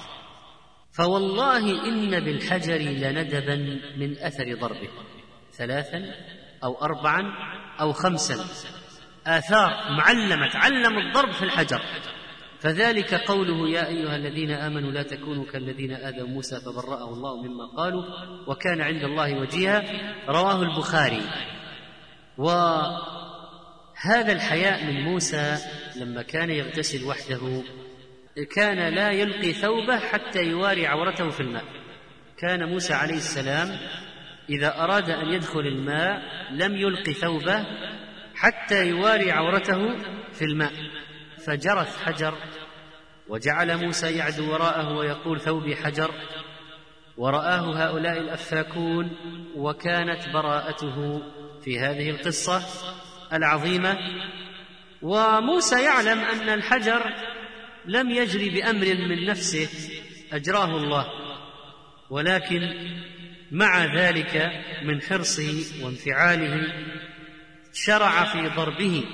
فوالله إن بالحجر لندبا من أثر ضربه، 3 أو 4 أو 5 آثار معلمة، علم الضرب في الحجر. فذلك قوله يا أيها الذين آمنوا لا تكونوا كالذين آذوا موسى فبرأه الله مما قالوا وكان عند الله وجيها، رواه البخاري. وهذا الحياء من موسى لما كان يغتسل وحده كان لا يلقي ثوبه حتى يواري عورته في الماء. كان موسى عليه السلام إذا أراد أن يدخل الماء لم يلقي ثوبه حتى يواري عورته في الماء، فجرت حجر وجعل موسى يعدو وراءه ويقول ثوبي حجر، ورآه هؤلاء الأفاكون، وكانت براءته في هذه القصة العظيمة. وموسى يعلم أن الحجر لم يجري بأمر من نفسه أجراه الله، ولكن مع ذلك من حرصه وانفعاله شرع في ضربه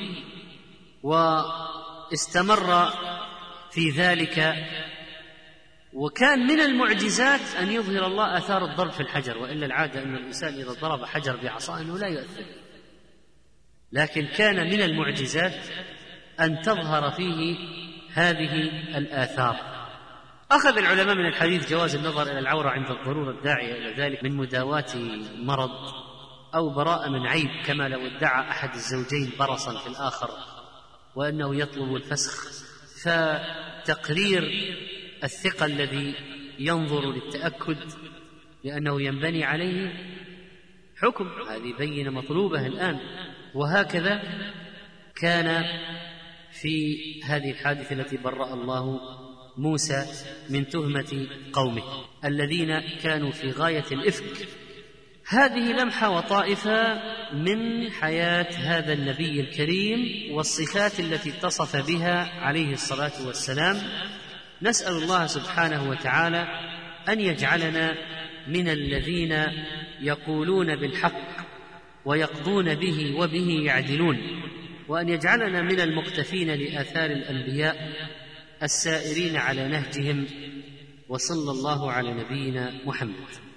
واستمر في ذلك. وكان من المعجزات أن يظهر الله آثار الضرب في الحجر، وإلا العادة أن الإنسان إذا ضرب حجر بعصا أنه لا يؤثر، لكن كان من المعجزات أن تظهر فيه هذه الآثار. أخذ العلماء من الحديث جواز النظر إلى العورة عند الضرورة الداعية إلى ذلك من مداواة مرض أو براءة من عيب، كما لو ادعى أحد الزوجين برصا في الآخر وأنه يطلب الفسخ، فتقرير الثقة الذي ينظر للتأكد لأنه ينبني عليه حكم، هذه بينة مطلوبة الآن. وهكذا كان في هذه الحادثة التي برأ الله موسى من تهمة قومه الذين كانوا في غاية الإفك. هذه لمحة وطائفة من حياة هذا النبي الكريم والصفات التي اتصف بها عليه الصلاة والسلام. نسأل الله سبحانه وتعالى أن يجعلنا من الذين يقولون بالحق ويقضون به وبه يعدلون، وأن يجعلنا من المقتفين لآثار الأنبياء السائرين على نهجهم، وصلى الله على نبينا محمد.